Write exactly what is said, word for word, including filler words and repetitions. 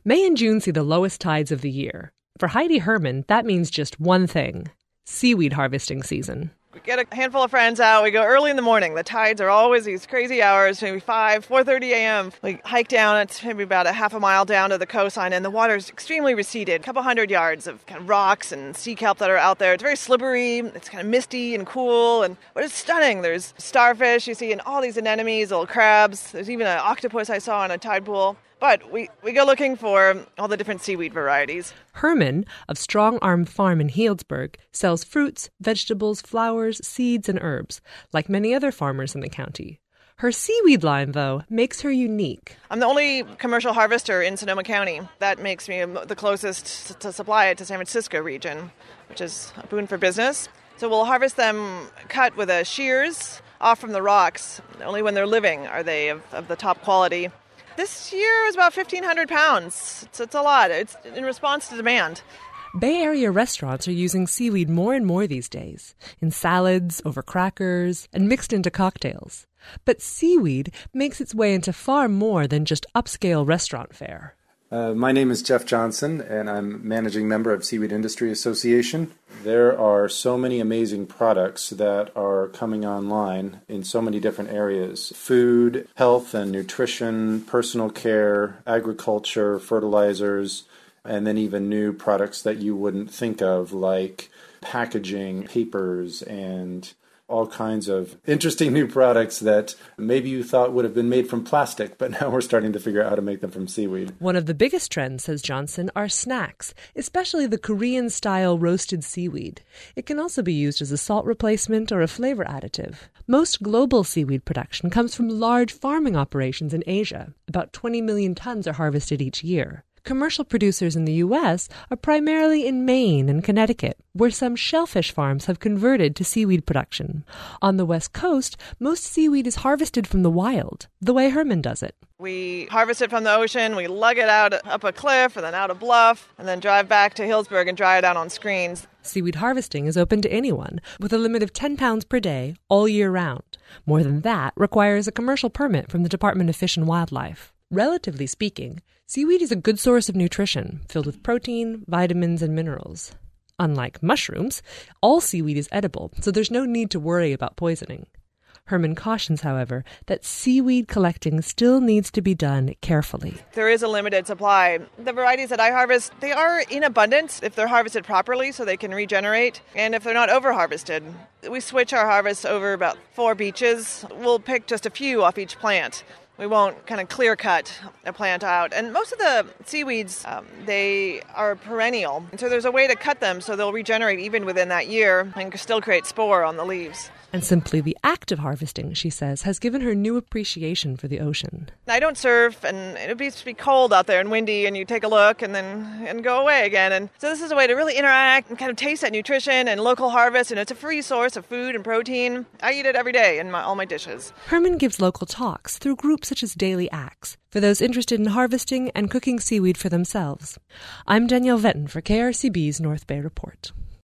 May and June see the lowest tides of the year. For Heidi Herman, that means just one thing: seaweed harvesting season. We get a handful of friends out. We go early in the morning. The tides are always these crazy hours, maybe five, four thirty a.m. We hike down. It's maybe about a half a mile down to the coastline, and the water's extremely receded. A couple hundred yards of kind of rocks and sea kelp that are out there. It's very slippery. It's kind of misty and cool, and but it's stunning. There's starfish you see, and all these anemones, little crabs. There's even an octopus I saw in a tide pool. But we, we go looking for all the different seaweed varieties. Herman, of Strong Arm Farm in Healdsburg, sells fruits, vegetables, flowers, seeds, and herbs, like many other farmers in the county. Her seaweed line, though, makes her unique. I'm the only commercial harvester in Sonoma County. That makes me the closest to supply it to San Francisco region, which is a boon for business. So we'll harvest them cut with a shears off from the rocks. Only when they're living are they of, of the top quality. This year is about fifteen hundred pounds. It's, it's a lot. It's in response to demand. Bay Area restaurants are using seaweed more and more these days, in salads, over crackers, and mixed into cocktails. But seaweed makes its way into far more than just upscale restaurant fare. Uh, my name is Jeff Johnson, and I'm managing member of Seaweed Industry Association. There are so many amazing products that are coming online in so many different areas: food, health and nutrition, personal care, agriculture, fertilizers, and then even new products that you wouldn't think of, like packaging, papers, and all kinds of interesting new products that maybe you thought would have been made from plastic, but now we're starting to figure out how to make them from seaweed. One of the biggest trends, says Johnson, are snacks, especially the Korean-style roasted seaweed. It can also be used as a salt replacement or a flavor additive. Most global seaweed production comes from large farming operations in Asia. About twenty million tons are harvested each year. Commercial producers in the U S are primarily in Maine and Connecticut, where some shellfish farms have converted to seaweed production. On the West Coast, most seaweed is harvested from the wild, the way Herman does it. We harvest it from the ocean, we lug it out up a cliff and then out a bluff, and then drive back to Healdsburg and dry it out on screens. Seaweed harvesting is open to anyone, with a limit of ten pounds per day, all year round. More than that requires a commercial permit from the Department of Fish and Wildlife. Relatively speaking, seaweed is a good source of nutrition, filled with protein, vitamins, and minerals. Unlike mushrooms, all seaweed is edible, so there's no need to worry about poisoning. Herman cautions, however, that seaweed collecting still needs to be done carefully. There is a limited supply. The varieties that I harvest, they are in abundance if they're harvested properly so they can regenerate, and if they're not over-harvested. We switch our harvests over about four beaches. We'll pick just a few off each plant. We won't kind of clear-cut a plant out. And most of the seaweeds, um, they are perennial. And so there's a way to cut them so they'll regenerate even within that year and still create spore on the leaves. And simply the act of harvesting, she says, has given her new appreciation for the ocean. I don't surf, and it would be cold out there and windy, and you take a look and then and go away again. And so this is a way to really interact and kind of taste that nutrition and local harvest, and it's a free source of food and protein. I eat it every day in my, all my dishes. Herman gives local talks through groups such as Daily Acts for those interested in harvesting and cooking seaweed for themselves. I'm Danielle Vetton for K R C B's North Bay Report.